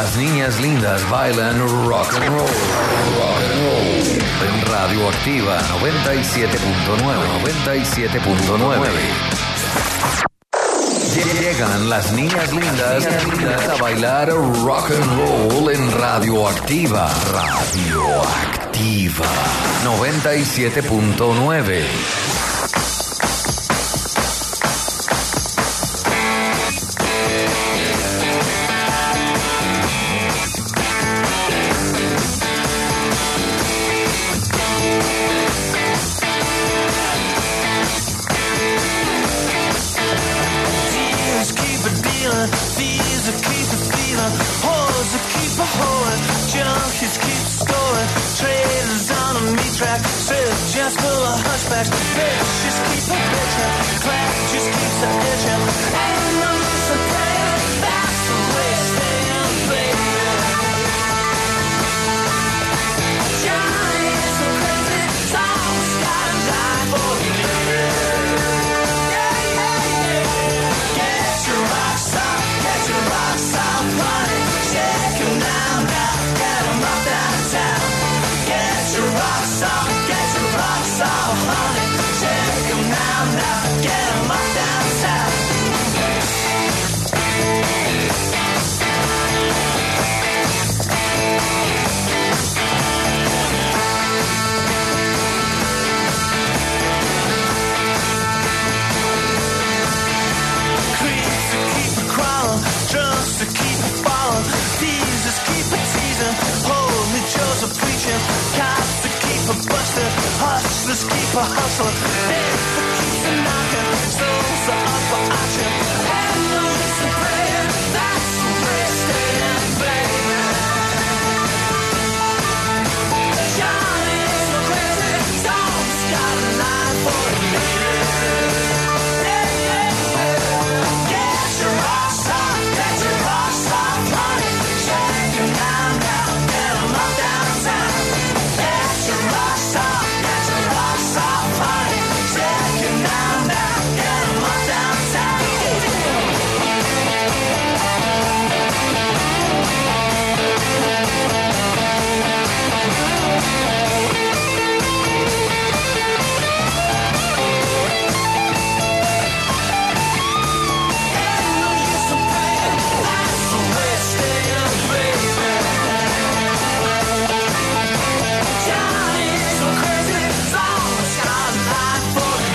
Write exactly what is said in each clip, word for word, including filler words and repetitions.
Las niñas lindas bailan rock and roll. Rock and roll. En Radioactiva noventa y siete punto nueve. noventa y siete punto nueve. Llegan las niñas lindas, lindas a bailar rock and roll en Radioactiva. Radioactiva noventa y siete punto nueve. Just full of hushbacks, bitch, just keep a bitch up. Clap just keeps the itch up. Ain't no use of praying, that's the way staying, baby. Johnny is so crazy, Tom's gotta die for you. Yeah, yeah, yeah. Get your rocks off, get your rocks off, honey. Shake 'em down, now, get 'em up downtown. Get your rocks off. So honey, shake 'em now, now, get 'em up downtown. Creeps to keep a crawling, drums to keep a falling, teasers keep a teasing, holy Joe's a preaching, cops to keep a busting, hustlers keep a hustling, death keeps a knocking, souls are up for auction, and no use of praying, that's the way it's staying, baby. Johnny is so crazy, Tom's got a line for the lady. Yeah, yeah, yeah. Get your rocks off, get your rocks off, honey, shake 'em down, down, get 'em up downtown. Get your rocks off, get your rocks off, honey. Shake 'em down, down, get 'em up downtown. Ain't no use of praying, that's the way it's staying, baby. Johnny is so crazy, Tom's got a line for the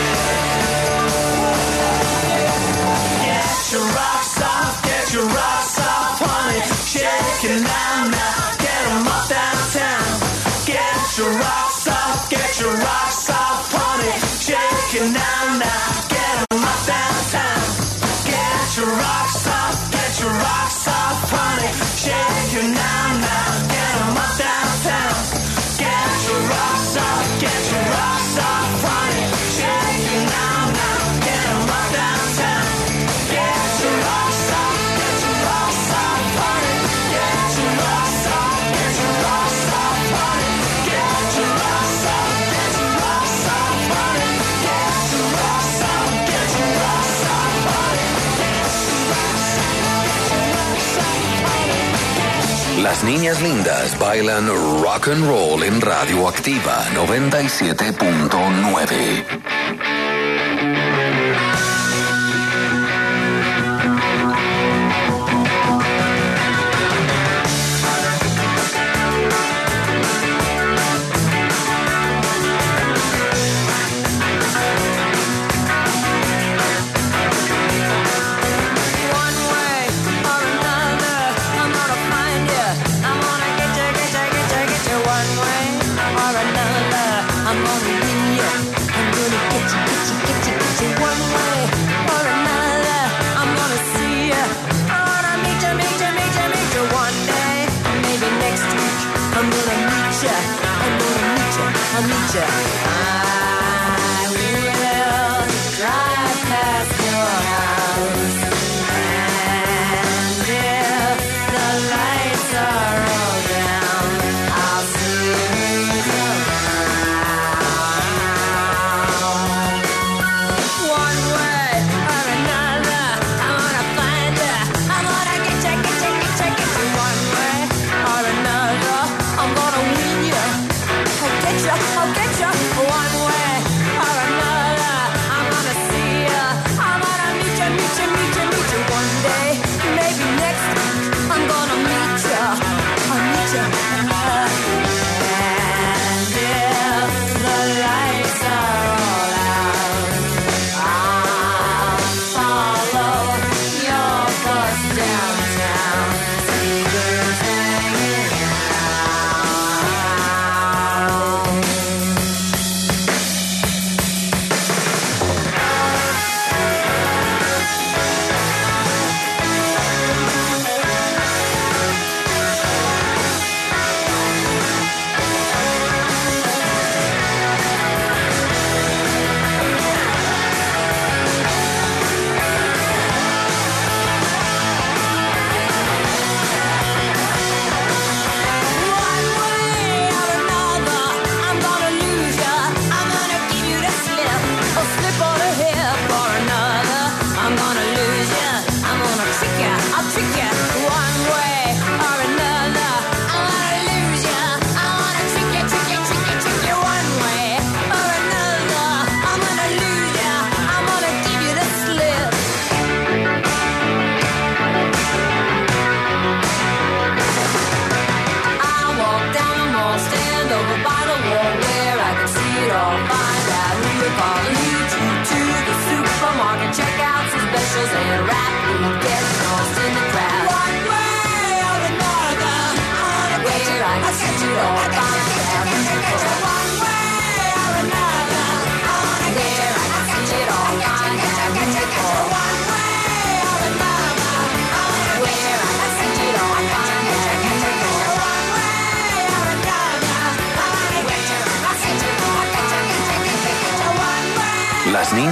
lady. Get your rocks off, get your rocks off, honey. Shake it now, now, get 'em up downtown. Get your rocks off, get your rocks off, honey. Shake it now, now, get 'em up downtown. Get your rocks off, get your rocks off, honey. Shake it now, now, get 'em up downtown. Get your rocks off, get your rocks off, honey. Shake it now, now, get 'em up downtown. Get your rocks off, get your rocks off, honey. Get your rocks off, get your rocks off, honey. Get your rocks off, get your rocks off, honey. Get your rocks off, get your rocks off, honey. Las niñas lindas bailan rock and roll en Radioactiva noventa y siete punto nueve. One way or another, I'm gonna find you. I'm gonna get you, get you, get you, get you. One way or another, I'm gonna win you. I'm gonna get you, get you, get you, get you. One way or another, I'm gonna see you. I wanna meet you, meet you, meet you, meet you. One day, maybe next week, I'm gonna meet you. I'm gonna meet you, I'll meet you. I will drive past your house. And if the lights are all down, I'll swing around. One way or another, I'm gonna find you. I'm gonna get you, get you, get you, get you. One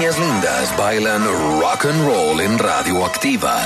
niñas lindas bailan rock and roll en Radioactiva.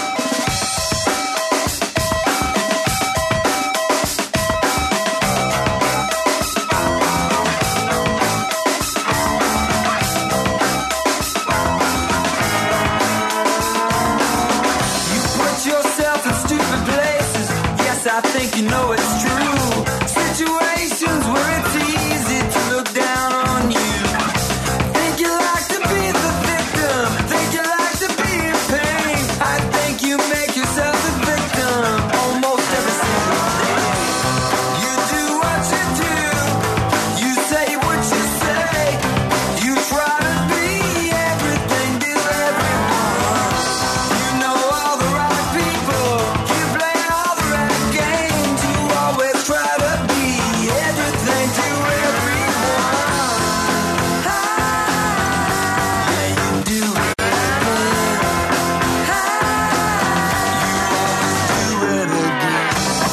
I think you know it's true. Situations where it's easy to look down on you. Think you like to be the victim. Think you like to be in pain. I think you make yourself a victim almost every single day. You do what you do. You say what you say. You try to be everything to everyone. You know all the right people. You play all the right games. You always try to be everything to everyone. Ah, yeah, you do it. Ah, you always do it again.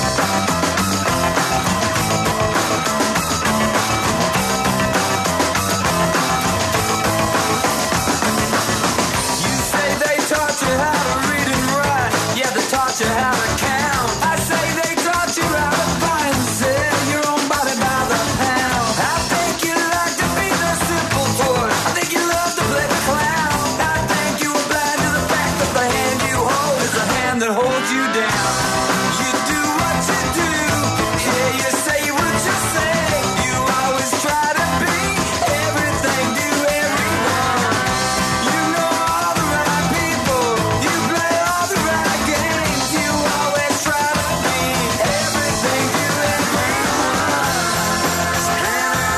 You say they taught you how to read and write. Yeah, they taught you how to count. I say they taught you how to buy and sell your own body by the pound. I think you like to be the simple toy. I think you love to play the clown. I think you are blind to the fact that the hand you hold is the hand that holds you down. You do what you do. Yeah, you say what you say. You always try to be everything to everyone. You know all the right people. You play all the right games. You always try to be everything to everyone. Stand up,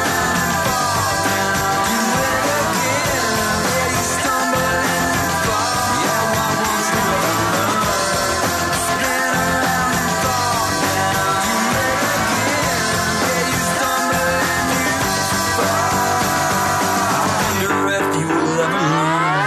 do it again. Yeah, you stumble and you fall. Yeah, why won't you ever learn? Spin around and fall down. Do it again. Yeah, you stumble and you fall. I wonder if you will ever learn.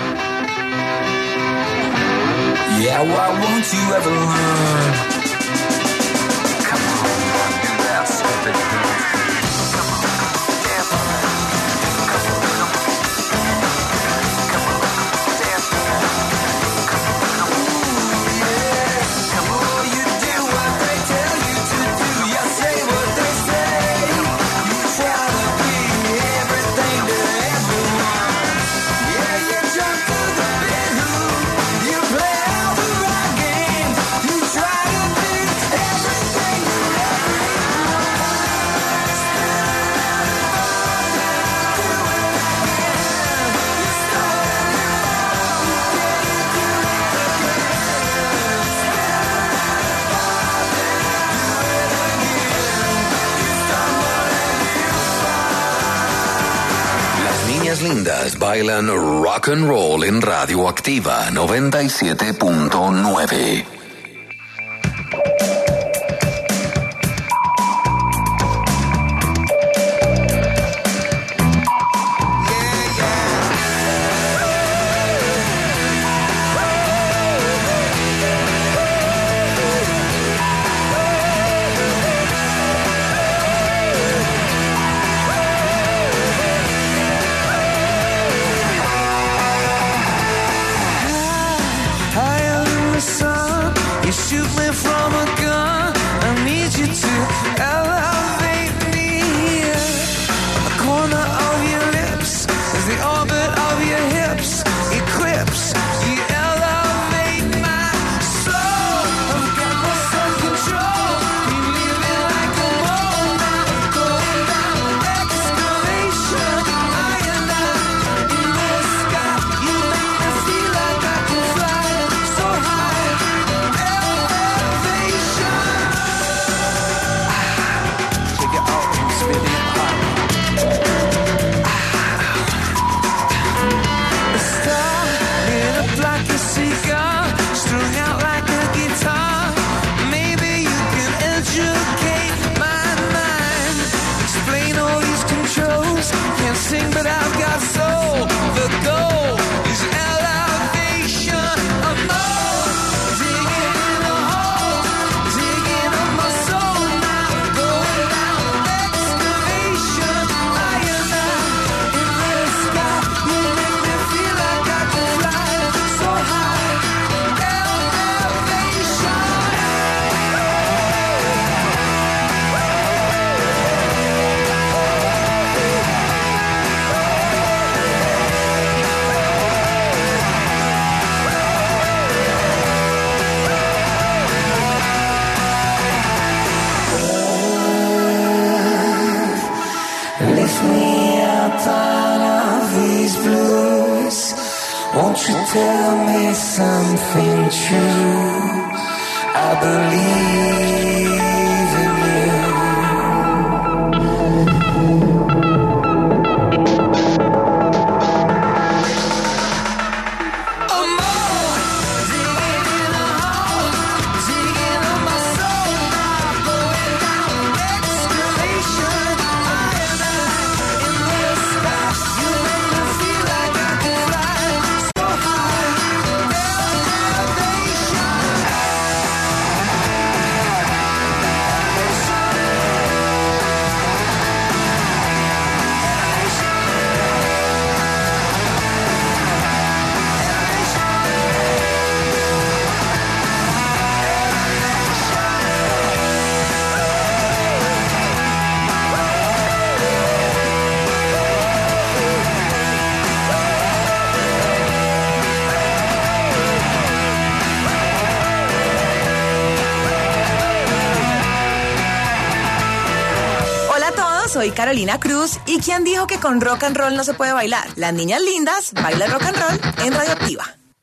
Yeah, why won't you ever learn? Come on, do that stupid thing. Come on, dance on that. Come on, come on. Come on, dance on that. Come on, come on. Ooh, yeah. Come on, you do what they tell you to do. You say what they say. You try to be everything to everyone. Yeah, you jump to the big hoop. You play all the right games. You try to be everything to everyone. Spin around and fall down. Do it again. You stumble and you fall. Yeah, you do it again. Spin around and fall down. Do it again. You stumble and you fall. Las niñas lindas bailan rock and roll en Radioactiva noventa y siete punto nueve. Higher in the sun, Won't you tell me something true? I believe in you. Soy Carolina Cruz y ¿quién dijo que con rock and roll no se puede bailar? Las niñas lindas bailan rock and roll en Radioactiva.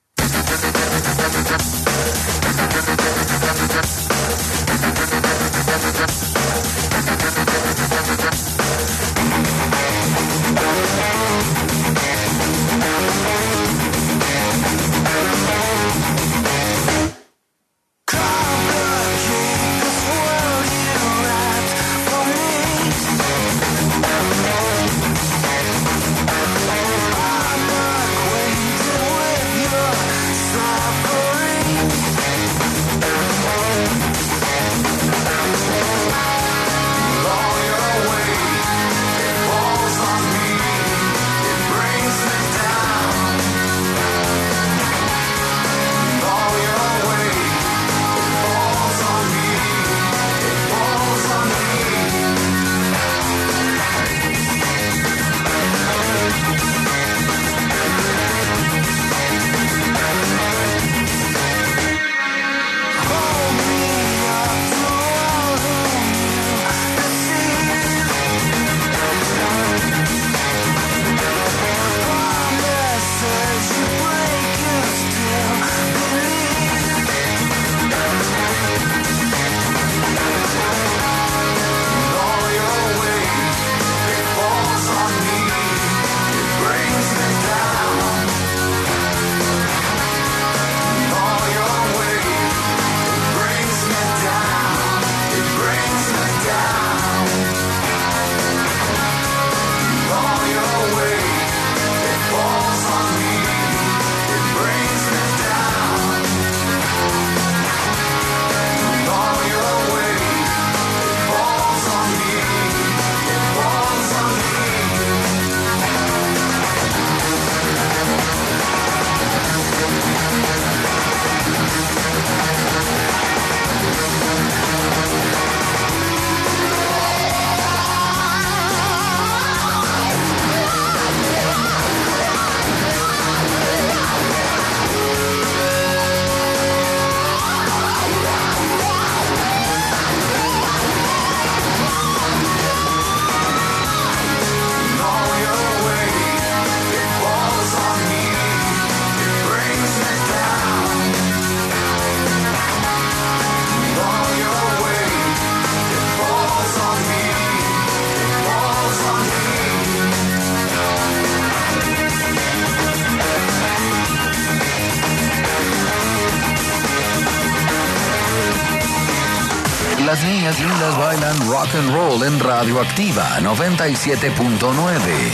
Las niñas lindas bailan rock and roll en Radioactiva noventa y siete punto nueve.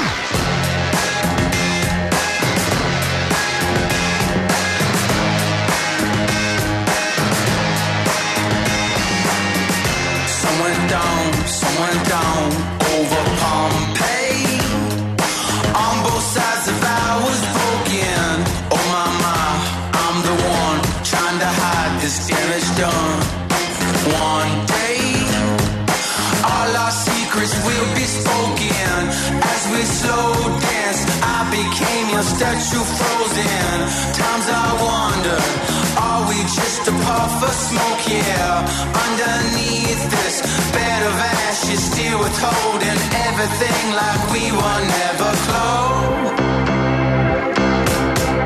Statue frozen. Times I wonder, are we just a puff of smoke? Yeah, underneath this bed of ashes, still withholding everything like we were never close.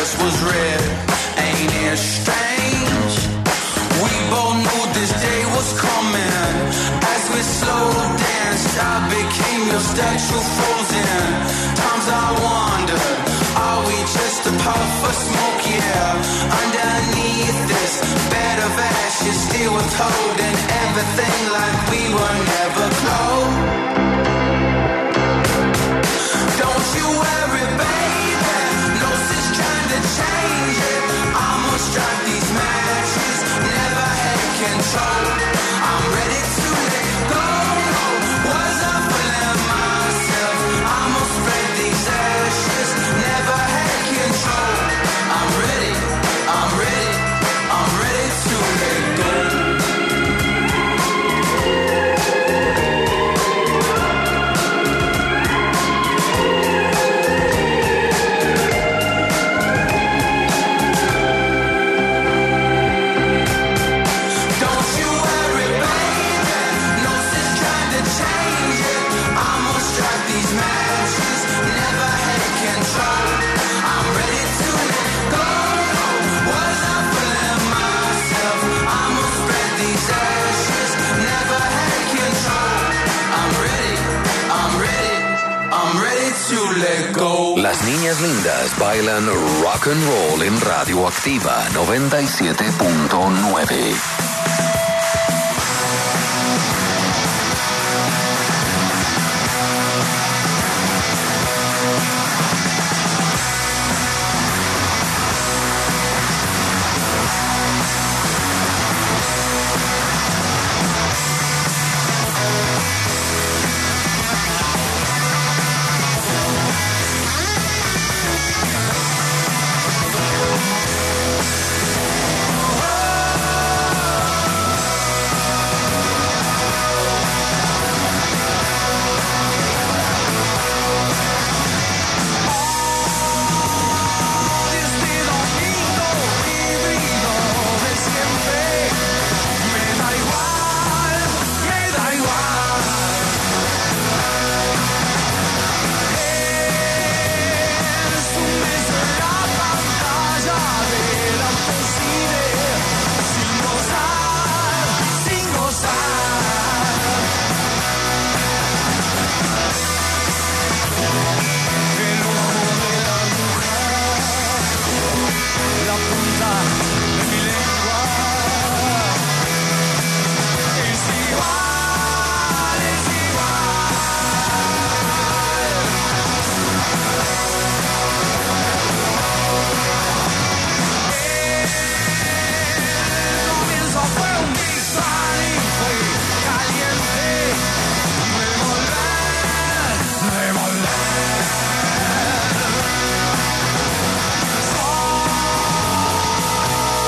dress was red. Ain't it strange? We both knew this day was coming. As we slow danced, I became your statue frozen. Times I wondered, are we just a puff of smoke? Yeah, underneath this bed of ashes, still withholding everything like we were never close. Don't you worry, baby, no sense trying to change it. I'ma strike these matches, never had control. I'm ready to let go. Was I fooling myself? I'ma spread these ashes, never had control. I'm ready, I'm ready, I'm ready to let go. Don't you worry, baby, no sense trying to change it. I'ma strike these matches, never had control. I'm ready to let go. Was I fooling myself? I'ma spread these ashes, never had control. I'm ready, I'm ready, I'm ready to let go. Las niñas lindas bailan rock and roll en Radioactiva noventa y siete punto nueve. Desde domingo vivido de siempre, me da igual, me da igual. Es un mes en la pantalla del autocine, sin gozar, sin gozar. El ojo de la aguja, la punta de mi lengua. Es igual, es igual. El comienzo fue un Big Bang y fue caliente. Revolver, revolver. Soy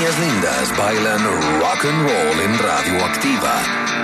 niñas lindas bailan rock and roll en Radioactiva.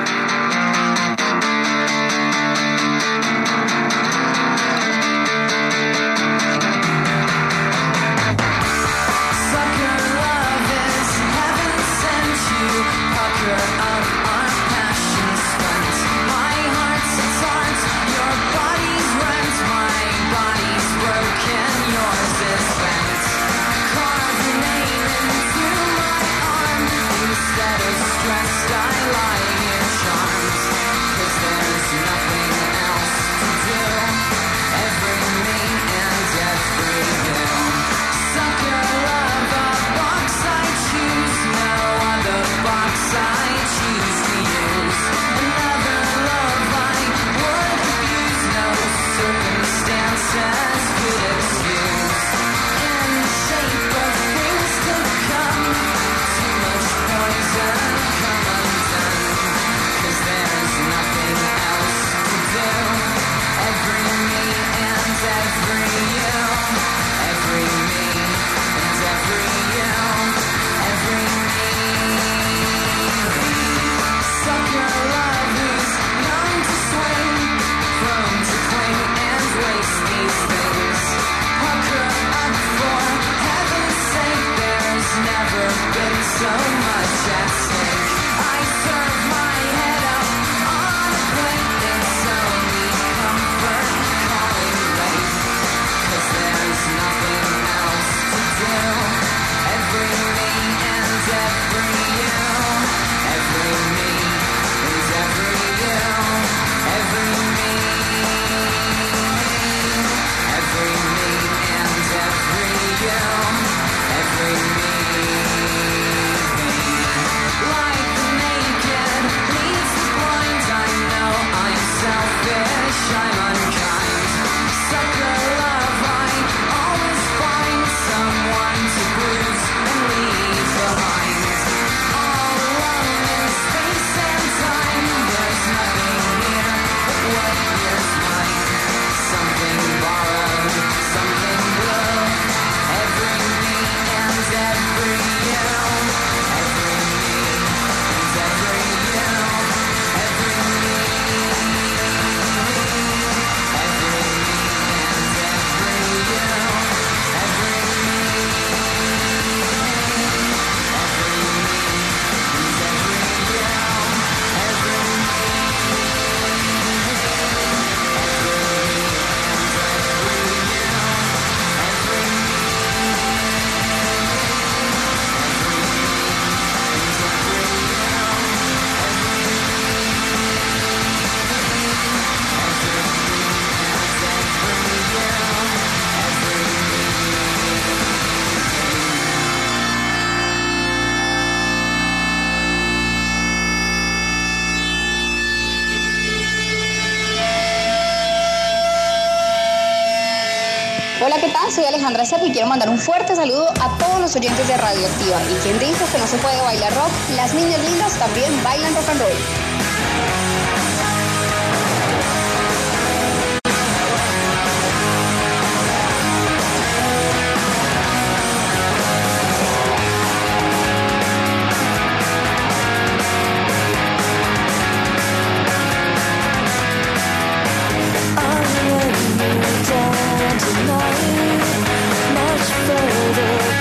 Hola, ¿qué tal? Soy Alejandra Sepp y quiero mandar un fuerte saludo a todos los oyentes de Radioactiva. ¿Y quién dijo que no se puede bailar rock? Las niñas lindas también bailan rock and roll.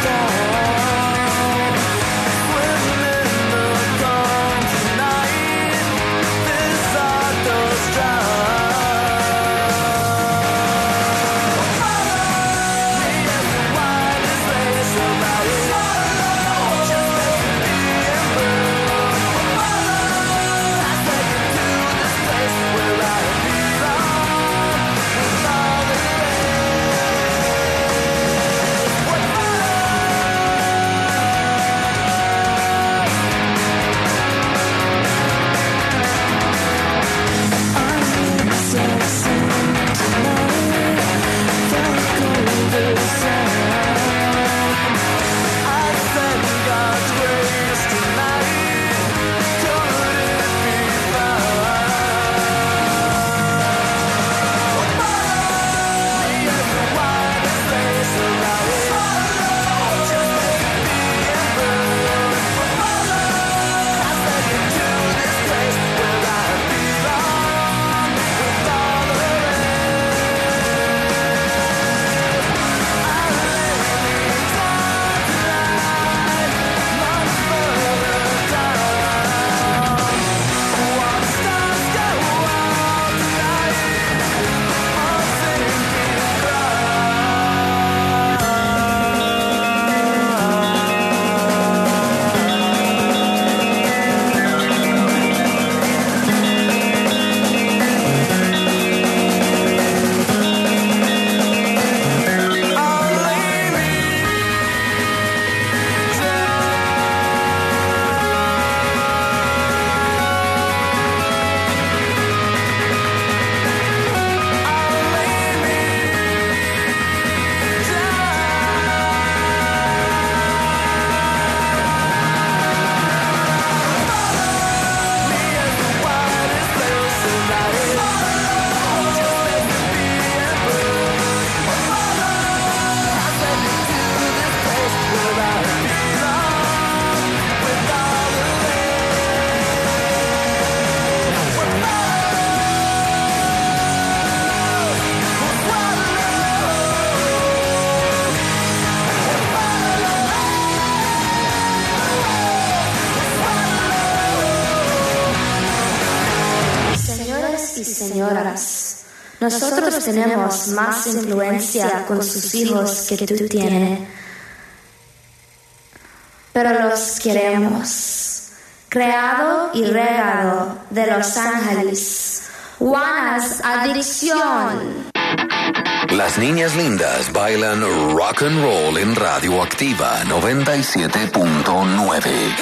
Tonight seguidoras. Nosotros tenemos más influencia con sus hijos que tú tienes, pero los queremos. Creado y regado de Los Ángeles, Juana's Adicción. Las niñas lindas bailan rock and roll en Radioactiva noventa y siete punto nueve.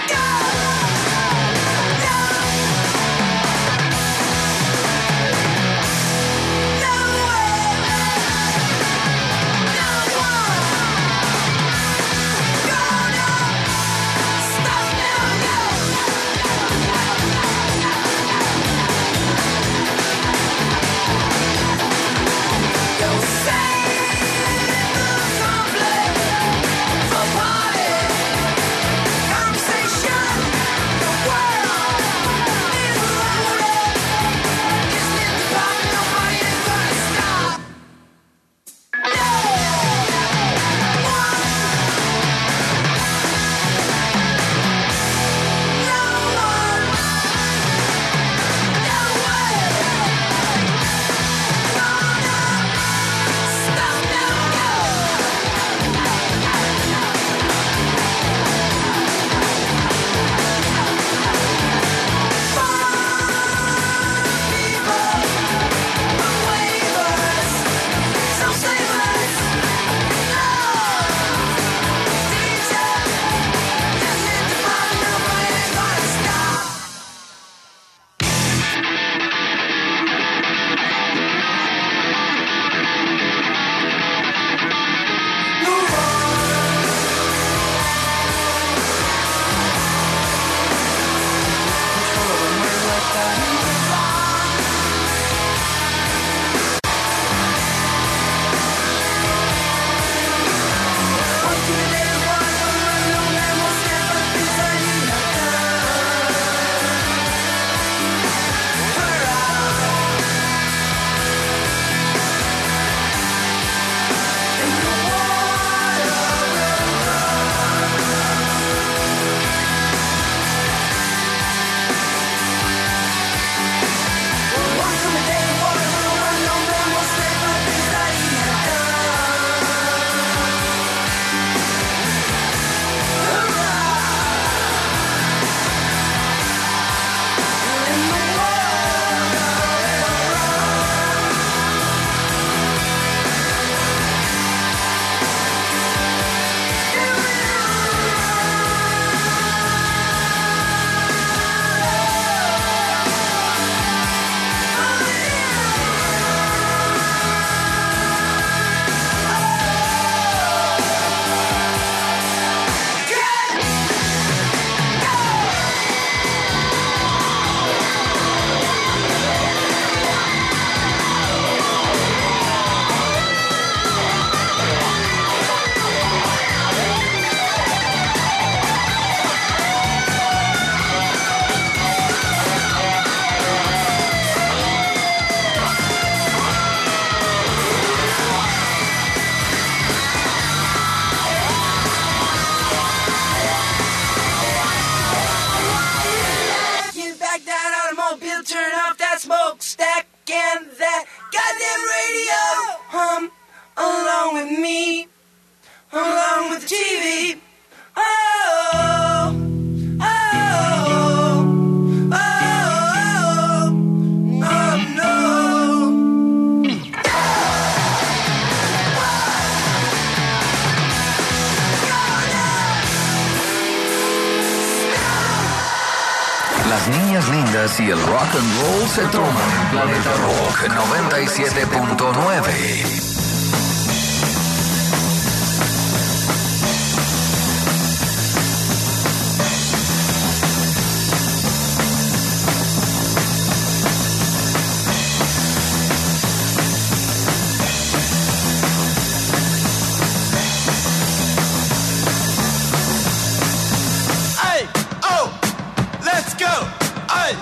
Las niñas lindas y el rock and roll se toman en Planeta Rock noventa y siete punto nueve.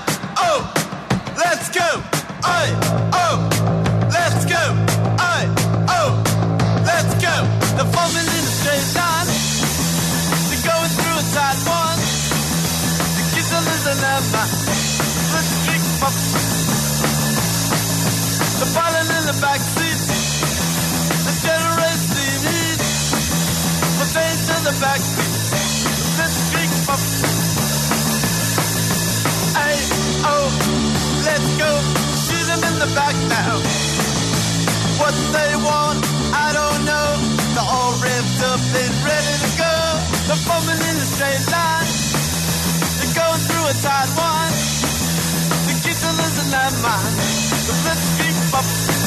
Let's go, aye, oh, let's go, aye. now. What they want, I don't know. They're all revved up and ready to go. They're forming in a straight line. They're going through a tight one. The kids are losing their mind. The blitzkrieg pop.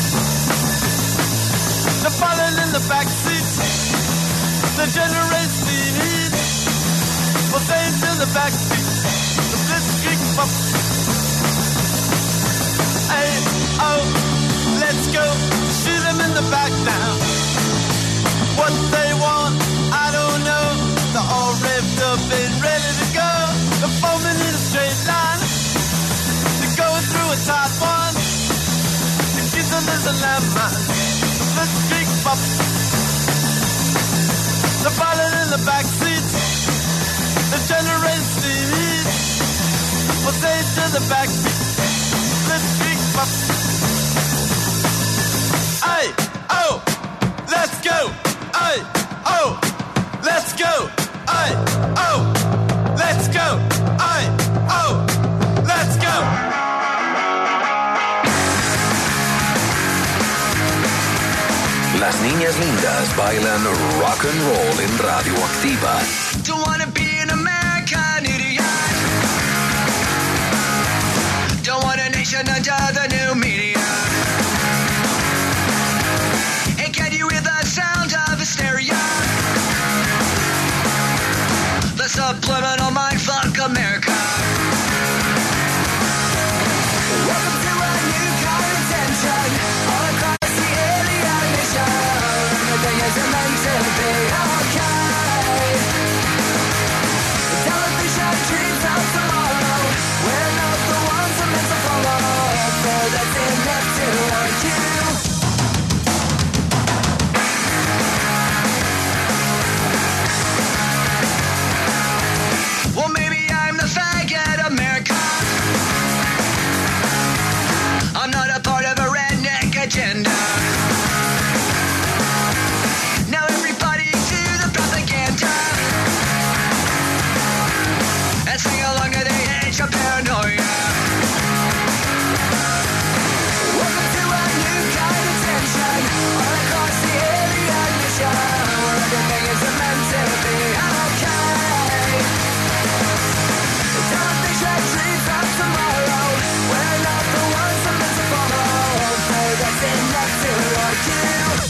They're falling in the back seats. The generate steam heat. We'll say it in the back seat. The blitzkrieg pop. Hey, oh, let's go. Shoot them in the back now. What they want, I don't know. They're all revved up and ready to go. They're forming in a straight line. They're going through a tight one. The kids are losing their mind. The blitzkrieg pop. They're falling in the back seats. The generate steam heat. We'll say it to the back seat. Blitzkrieg pop. Hey, oh, let's go. Hey, oh, let's go. Hey, oh, let's go. Hey, oh, let's go. Las niñas lindas bailan rock and roll en Radioactiva. Don't wanna be an American idiot. Don't want a nation under the new media. And can you hear the sound of hysteria? The subliminal mindfuck America. Welcome to a new kind of tension all across the alien nation. Everything is meant to be okay. Television dreams of tomorrow. We're not the ones who meant to follow. So that's enough to argue. Well, maybe I'm the faggot America. I'm not a part of a redneck agenda. Now everybody to the propaganda and sing along to the age of paranoia. Welcome to a new kind of tension all across the alien mission, where everything is meant to be okay. Television dreams of tomorrow. We're not the ones who meant to follow. So that's enough to argue.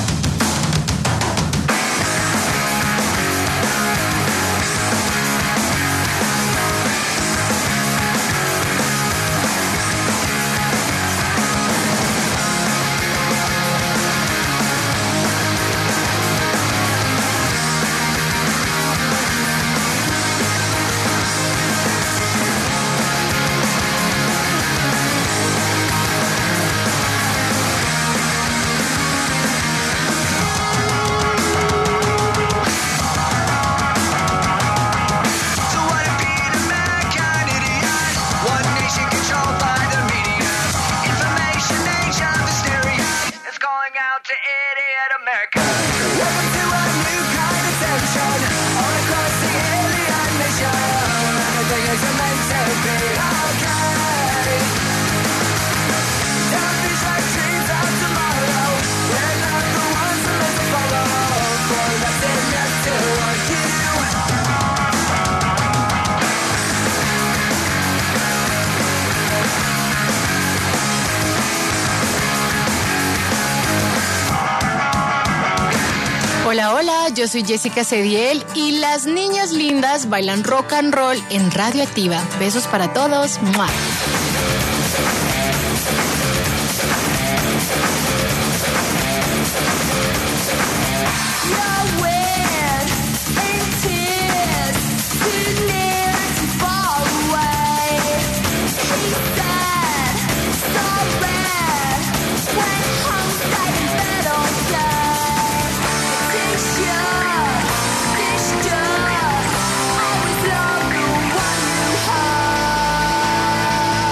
So what if be an American idiot? One nation controlled by the media. Information age of hysteria is going out to idiot America. Welcome to a new kind of tension all across the alien nation. Everything is meant to be okay. Television dreams of tomorrow. We're not the ones who meant to follow. Boy, that's enough to argue. Hola, hola, yo soy Jessica Cediel y las niñas lindas bailan rock and roll en Radioactiva. Besos para todos. ¡Mua! Always love the one you have.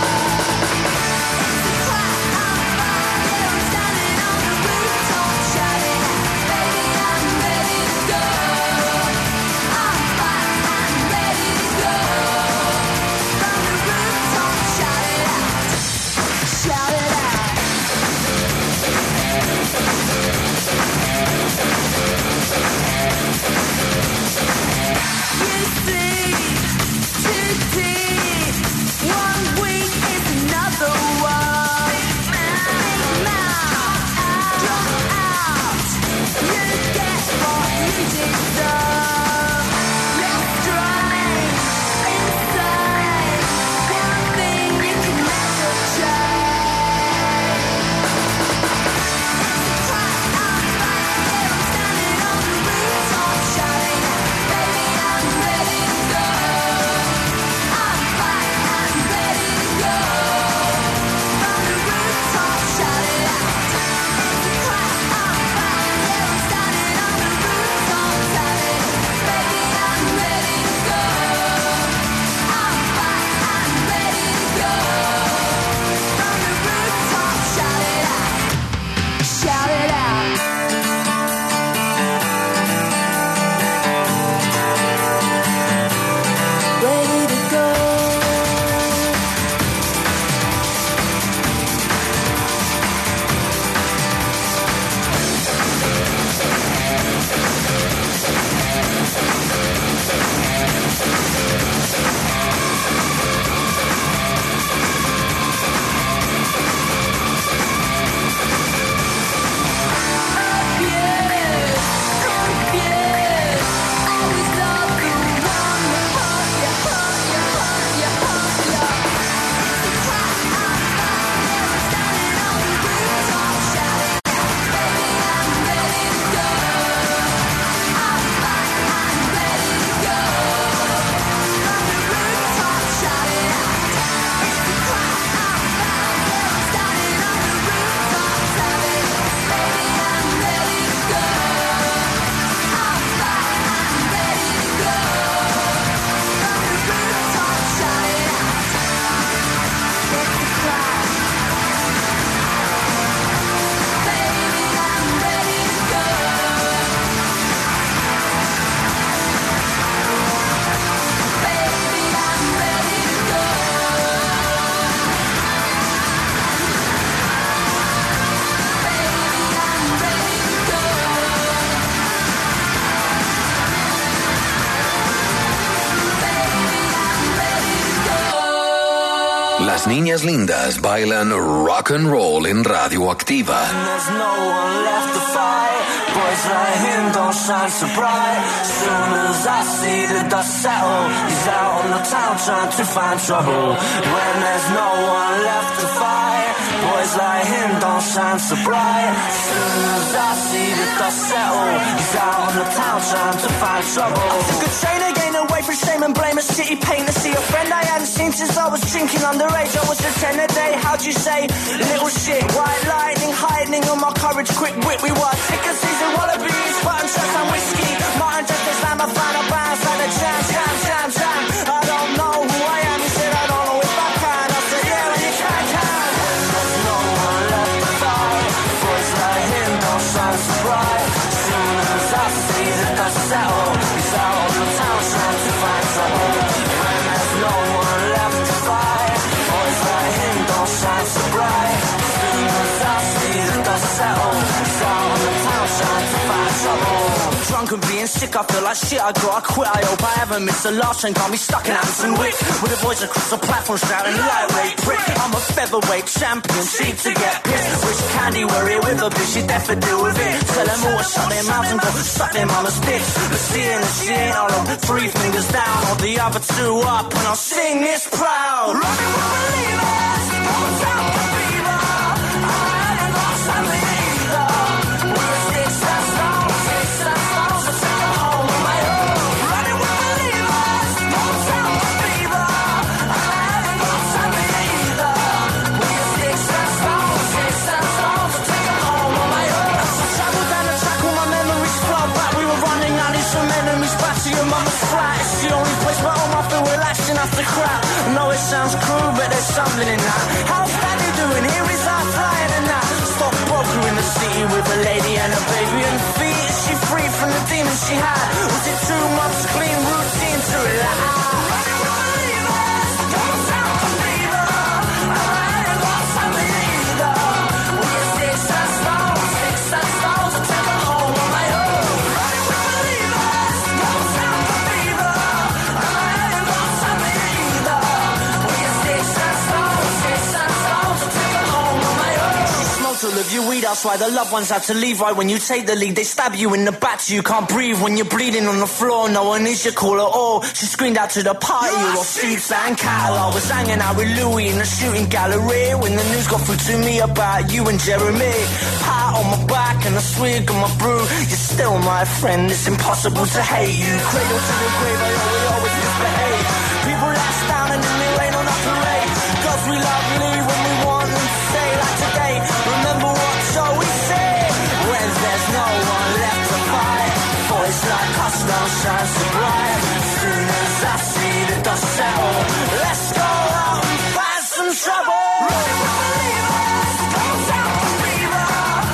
Las niñas lindas bailan rock and roll en Radioactiva. There's no one left to fight. Boys like him don't shine so bright. Soon as I see the dust settle, he's out on the town trying to find trouble. When there's no one left to fight, boys like him don't shine so bright. Soon as I see the dust settle, he's out on the town trying to find trouble. I took a train again away from shame and blame, a city pain to see a friend I hadn't seen since I was drinking underage. I was a ten a day, how'd you say? Little shit, white lightning, hiding on my courage, quick wit. We were ticker season wallabies, button shots and whiskey. Martin just as I'm a fan of bands like a jam, jam, jam, jam. I don't know who I am, he said I don't know if I can. I said yeah, when you can, can. When there's no one left to fight, boys like him don't shine so bright. Soon as I see the dust settle, he's out on the town trying to find trouble. When there's no one left to fight, boys like him don't shine so bright. Soon as I see the dust settle, he's out on the town trying to find trouble. Drunk and being sick, I feel like shit, I gotta quit. I hope I haven't missed the last train, can't be stuck in Hampton Wick. With the boys across the platform shouting lightweight prick. I'm a featherweight champion, cheap to get pissed. Wish Candy were here with a bitch, she'd definitely deal with it. Tell them all to shut their mouths and go suck their mama's dicks. But seeing that she ain't all on three fingers down, or the other two up, and I'll sing this proud. Running with believers, going down with fever. I hadn't lost something either. We're sticks and stones, sticks and stones, I take them home on my own. Running with believers, going down with fever. I hadn't lost something either. We're sticks and stones, sticks and stones, I take them home on my own. I travel down the track, all my memories flow back. We were running out of some enemies back to your mama's flat. It's the only place where all my feel relaxing after crap. I know it sounds cruel, but there's something in that. How's Daddy doing? Here is our flying and that. Stockbroker in the city with a lady and a baby and feet. Is she free from the demons she had? Was it two months clean routine to relax? Running with believers, going down with fever. I ain't lost something either. We're sticks and stones, sticks and stones, I take them home on my own. Running with believers, going down with fever. I ain't lost something either. We're sticks and stones, sticks and stones, I take them home on my own. She smoked all of your weed, that's why the loved ones had to leave. Right when you take the lead, they stab you in the back so you can't breathe. When you're bleeding on the floor, no one is your call at all. She screamed out to the party, you're off streets and cattle. I was hanging out with Louis in the shooting gallery when the news got through to me about you and Jeremy. Pat on my back and a swig on my brew. You're still my friend, it's impossible to hate you. Cradle to the grave, I always, always misbehave. People last down and then they rain on our parade. Cause we love leave when we want them to say like today. Remember what shall we say? When there's no one left to fight, boys like us don't shine so bright. Soon as I see the dust settle, let's go out and find some trouble. Running with believers, going down with fever.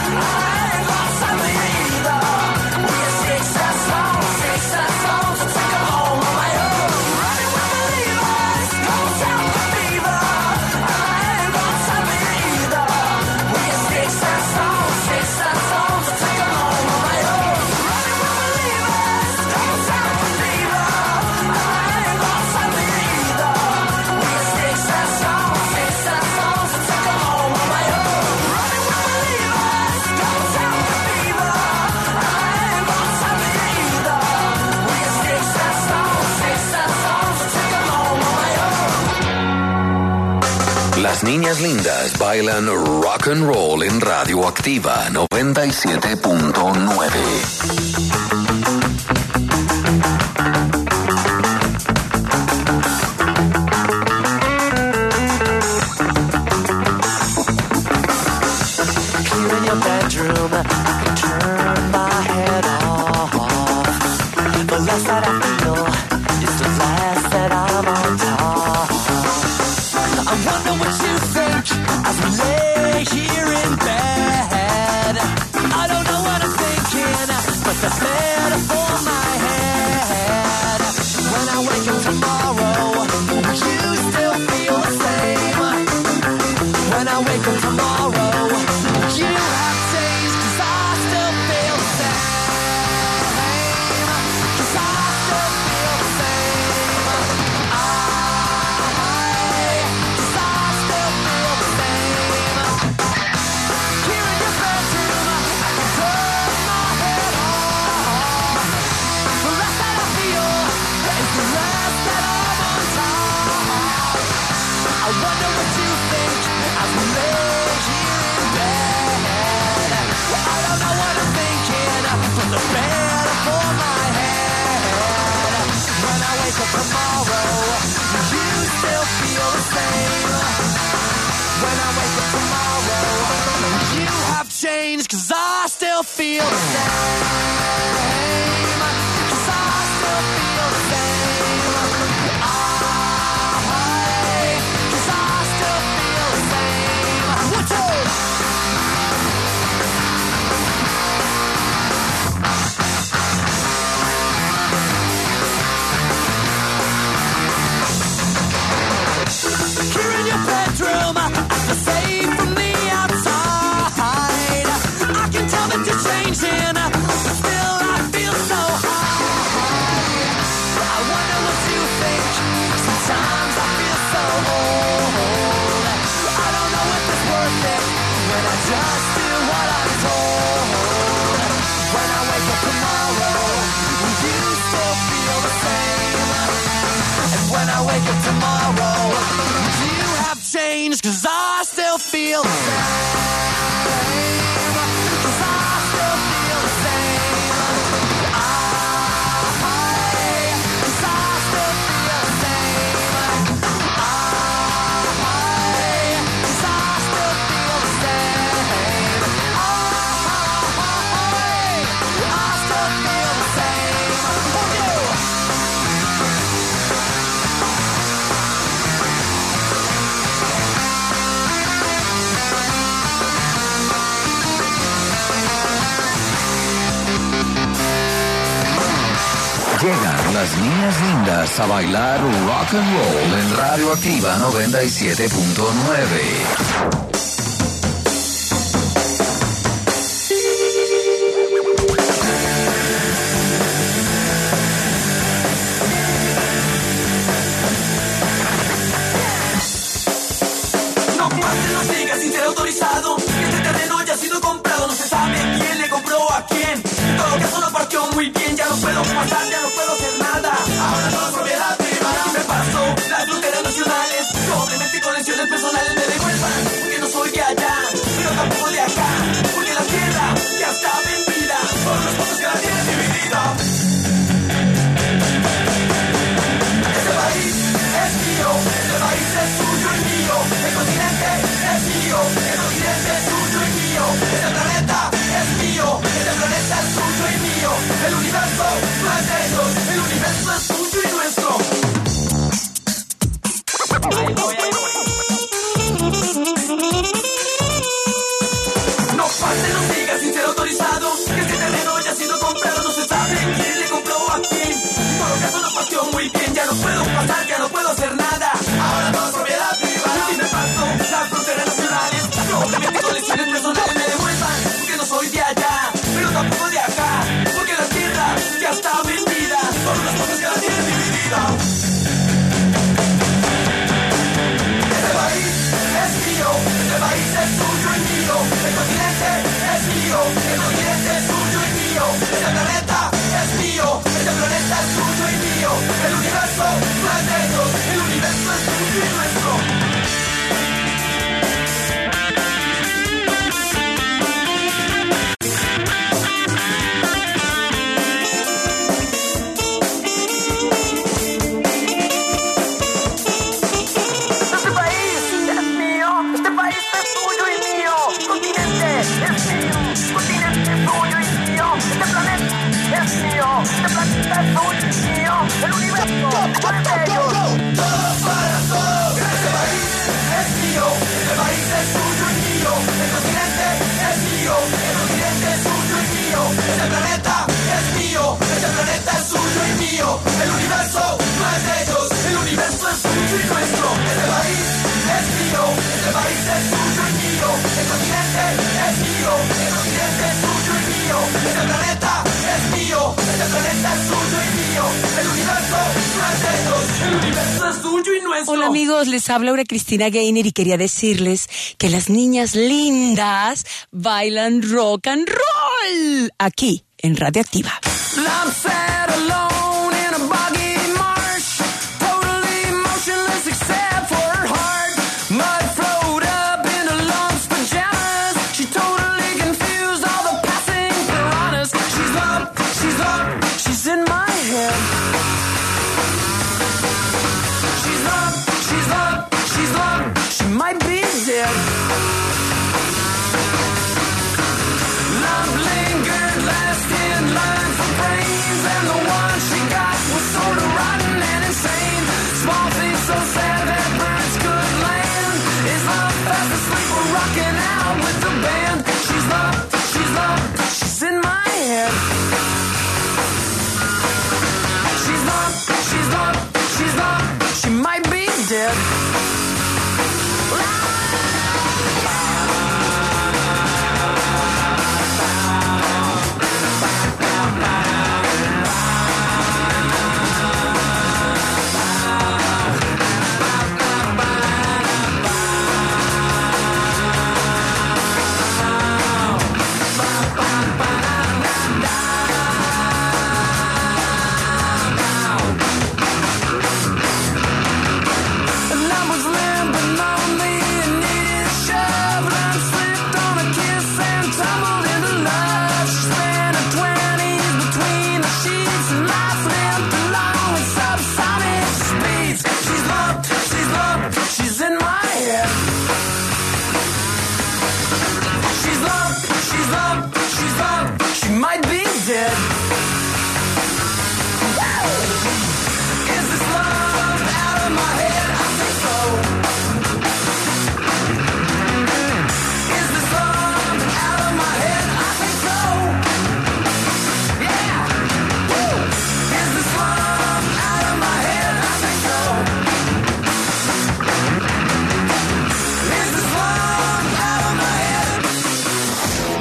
I ain't lost something either. We're sticks and stones, sticks and stones, I take them home on my own. Running with believers, going down with fever. I ain't lost something either. We're sticks and stones, sticks and stones, I take them home on my own. Running with believers, going down with fever. I ain't lost something either. We're sticks and stones, sticks and stones, I take them home on my own. Running with believers, going down with fever. I ain't lost something either. We're sticks and stones, sticks and stones, I take them home on my own. Las niñas lindas bailan rock and roll en Radioactiva noventa y siete punto nueve. Here in your bedroom, I can turn my head off. The less that I feel is the less that I'm on top. I wonder what you think as we lay here in bed. I don't know what I'm thinking, but that's better for my head. When I wake up tomorrow, will you still feel the same? When I wake up tomorrow, will you have changed? 'Cause I still feel the same. changed, cause I still feel the same. Cause I still feel the same. I, cause I still feel the same. One, two. Here in your bedroom, the safe from the outside. I can tell that you're changing, but still I feel so high. I wonder what you think. Sometimes I feel so old. I don't know if it's worth it when I just do what I'm told. When I wake up tomorrow, will you still feel the same? And when I wake up tomorrow, you have changed, cause I still feel the same. Cause I still feel the same. I, cause I still feel the same. I, cause I still feel the same. I, I still feel the same. Oh, you. Llegan las niñas lindas a bailar rock and roll en Radio Activa noventa y siete punto nueve. No pasen los digas sin ser autorizado. Este terreno ya ha sido comprado. No se sabe quién le compró a quién. En todo caso no partió muy bien. Ya no puedo pasar, ya no puedo hacer nada. Ahora todo es propiedad privada. Me paso las fronteras nacionales. Probablemente conexiones personales me devuelvan. Porque no soy de allá, pero tampoco de acá. Porque la tierra ya está vendida por los pocos que la tienen dividida. Este país es mío. Este país es suyo y mío. El continente es mío. El continente es suyo y mío. Este planeta es mío. Este planeta es suyo y mío. El universo no es de ellos. El universo es suyo y nuestro. Ahí voy, ahí voy. No pasen los digas sin ser autorizado. Que este terreno ya ha sido comprado. No se sabe quién le compró a quién. En todo caso no partió muy bien. Ya no puedo pasar, ya no puedo hacer nada. Ahora todo es propiedad privada. Y me paso las fronteras nacionales. Probablemente colecciones personales me devuelvan. Porque no soy de allá, pero tampoco de acá. Porque la tierra ya está vendida por unas pocas que la tienen dividida. Este país es mío. Este país es suyo y mío. El continente es mío. El continente es suyo y mío. Este planeta es mío. Este planeta es suyo y mío. El universo no es de ellos. El universo es suyo y nuestro. Este país es mío. Este país es suyo y mío. Continente es mío. Continente es suyo y mío. Este planeta es mío. Este planeta es suyo y mío. El universo no es de ellos. Todos para todos. Este país es mío. Este país es suyo y mío. El continente es mío. El continente es suyo y mío. Este planeta es mío. Este planeta es suyo y mío. El universo no es de ellos. El universo es suyo y nuestro. Este país es mío. Este país es suyo y mío. El continente es mío. El continente es suyo y mío. Este planeta es mío. Este planeta es suyo y mío. El universo no es de ellos. El universo es suyo y nuestro. Hola amigos, les habla Laura Cristina Gainer y quería decirles que las niñas lindas bailan rock and roll aquí en Radioactiva. I'm sat alone in a boggy marsh, totally motionless except for her heart. Mud flowed up in her lungs, pajamas. She totally confused all the passing piranhas. She's up, she's up, she's in my head. She's up, she's up, she's up, she might be dead.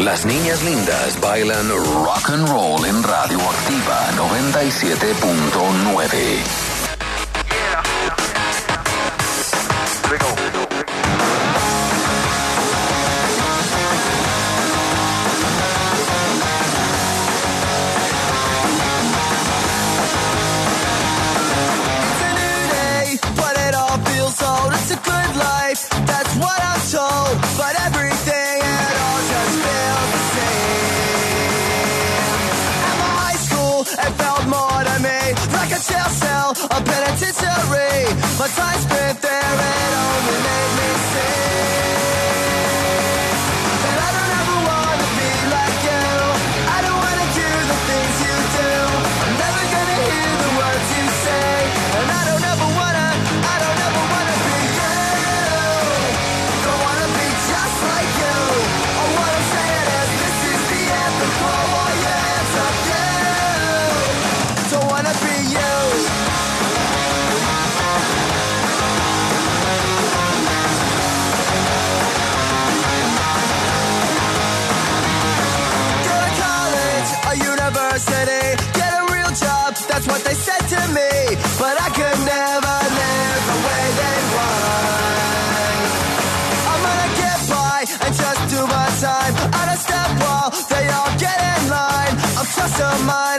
Las niñas lindas bailan rock and roll en Radioactiva noventa y siete punto nueve. Jail cell, a penitentiary. My time spent there, it only made me sick. And I don't ever wanna be like you. I don't wanna do the things you do. I'm never gonna hear the words you say. And I don't ever wanna, I don't ever wanna be you. Don't wanna be just like you. All what I'm saying is this is the anthem. Throw all your hands up, you. Don't wanna be you. University, get a real job, that's what they said to me. But I could never live the way they want. I'm gonna get by and just do my time. On a step wall, they all get in line. I'm just a mind.